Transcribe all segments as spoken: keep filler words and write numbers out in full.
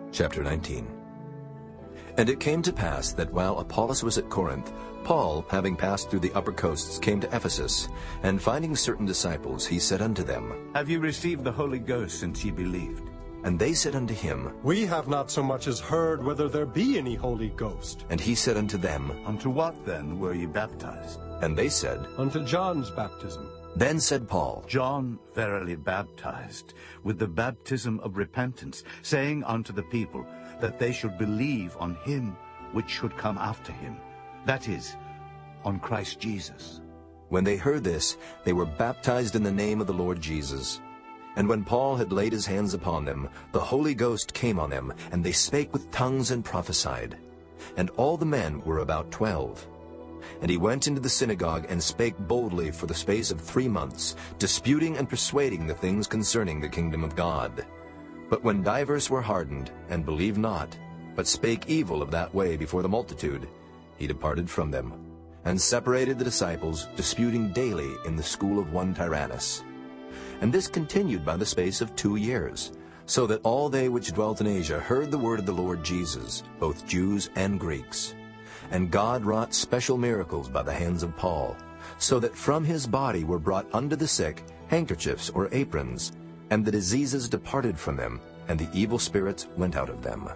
Chapter nineteen. And it came to pass that while Apollos was at Corinth, Paul, having passed through the upper coasts, came to Ephesus, and finding certain disciples, he said unto them, Have you received the Holy Ghost since ye believed? And they said unto him, We have not so much as heard whether there be any Holy Ghost. And he said unto them, Unto what then were ye baptized? And they said, Unto John's baptism. Then said Paul, John verily baptized with the baptism of repentance, saying unto the people that they should believe on him which should come after him, that is, on Christ Jesus. When they heard this, they were baptized in the name of the Lord Jesus. And when Paul had laid his hands upon them, the Holy Ghost came on them, and they spake with tongues and prophesied. And all the men were about twelve. And he went into the synagogue and spake boldly for the space of three months, disputing and persuading the things concerning the kingdom of God. But when divers were hardened, and believed not, but spake evil of that way before the multitude, he departed from them, and separated the disciples, disputing daily in the school of one Tyrannus. And this continued by the space of two years, so that all they which dwelt in Asia heard the word of the Lord Jesus, both Jews and Greeks. And God wrought special miracles by the hands of Paul, so that from his body were brought unto the sick handkerchiefs or aprons, and the diseases departed from them, and the evil spirits went out of them.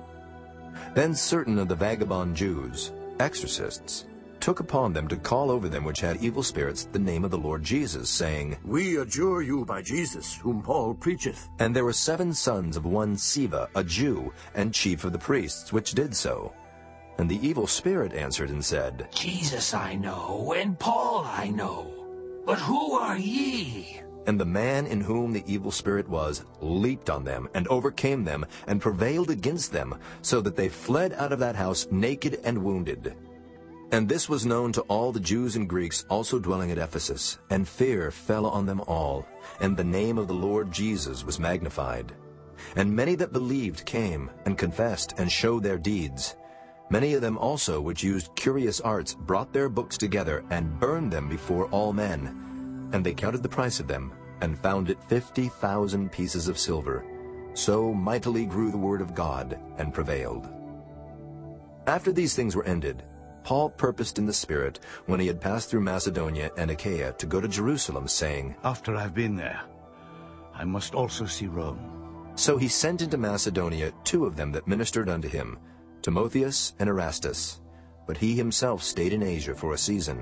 Then certain of the vagabond Jews, exorcists, took upon them to call over them which had evil spirits the name of the Lord Jesus, saying, We adjure you by Jesus, whom Paul preacheth. And there were seven sons of one Sceva, a Jew, and chief of the priests, which did so. And the evil spirit answered and said, Jesus I know, and Paul I know, but who are ye? And the man in whom the evil spirit was leaped on them, and overcame them, and prevailed against them, so that they fled out of that house naked and wounded. And this was known to all the Jews and Greeks also dwelling at Ephesus, and fear fell on them all, and the name of the Lord Jesus was magnified. And many that believed came, and confessed, and showed their deeds. Many of them also which used curious arts brought their books together, and burned them before all men. And they counted the price of them, and found it fifty thousand pieces of silver. So mightily grew the word of God, and prevailed. After these things were ended, Paul purposed in the Spirit, when he had passed through Macedonia and Achaia, to go to Jerusalem, saying, After I've been there, I must also see Rome. So he sent into Macedonia two of them that ministered unto him, Timotheus and Erastus, but he himself stayed in Asia for a season.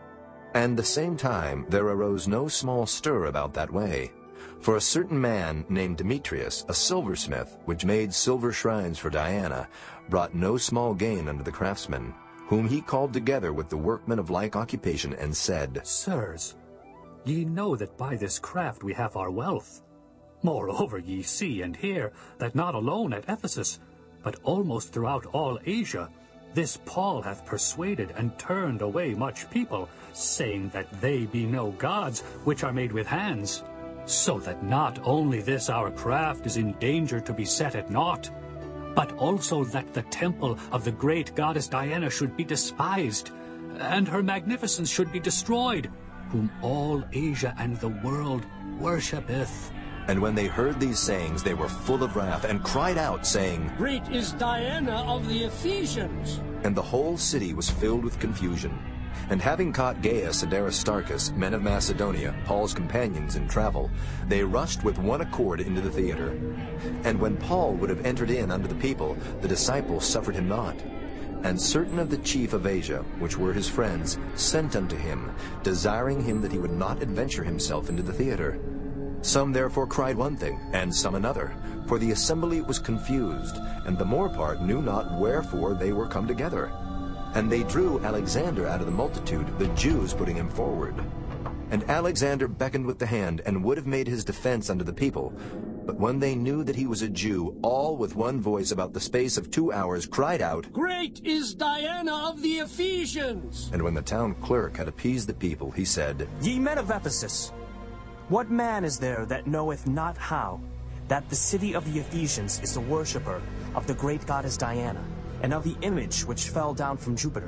And the same time there arose no small stir about that way. For a certain man named Demetrius, a silversmith, which made silver shrines for Diana, brought no small gain unto the craftsmen, whom he called together with the workmen of like occupation, and said, Sirs, ye know that by this craft we have our wealth. Moreover ye see and hear that not alone at Ephesus, but almost throughout all Asia, this Paul hath persuaded and turned away much people, saying that they be no gods which are made with hands, so that not only this our craft is in danger to be set at naught, but also that the temple of the great goddess Diana should be despised, and her magnificence should be destroyed, whom all Asia and the world worshipeth. And when they heard these sayings, they were full of wrath, and cried out, saying, Great is Diana of the Ephesians. And the whole city was filled with confusion. And having caught Gaius and Aristarchus, men of Macedonia, Paul's companions in travel, they rushed with one accord into the theater. And when Paul would have entered in unto the people, the disciples suffered him not. And certain of the chief of Asia, which were his friends, sent unto him, desiring him that he would not adventure himself into the theater. Some therefore cried one thing, and some another, for the assembly was confused, and the more part knew not wherefore they were come together. And they drew Alexander out of the multitude, the Jews putting him forward. And Alexander beckoned with the hand, and would have made his defense unto the people. But when they knew that he was a Jew, all with one voice about the space of two hours cried out, Great is Diana of the Ephesians! And when the town clerk had appeased the people, he said, Ye men of Ephesus, what man is there that knoweth not how that the city of the Ephesians is the worshipper of the great goddess Diana, and of the image which fell down from Jupiter?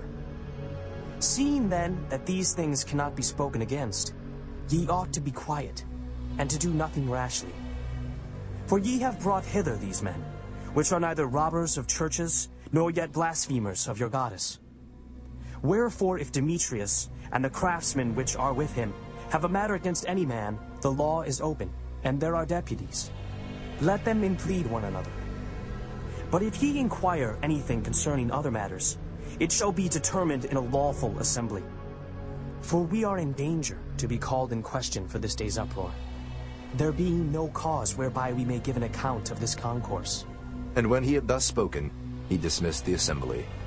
Seeing then that these things cannot be spoken against, ye ought to be quiet, and to do nothing rashly. For ye have brought hither these men, which are neither robbers of churches, nor yet blasphemers of your goddess. Wherefore if Demetrius and the craftsmen which are with him have a matter against any man, the law is open, and there are deputies. Let them implead one another. But if he inquire anything concerning other matters, it shall be determined in a lawful assembly. For we are in danger to be called in question for this day's uproar, there being no cause whereby we may give an account of this concourse. And when he had thus spoken, he dismissed the assembly.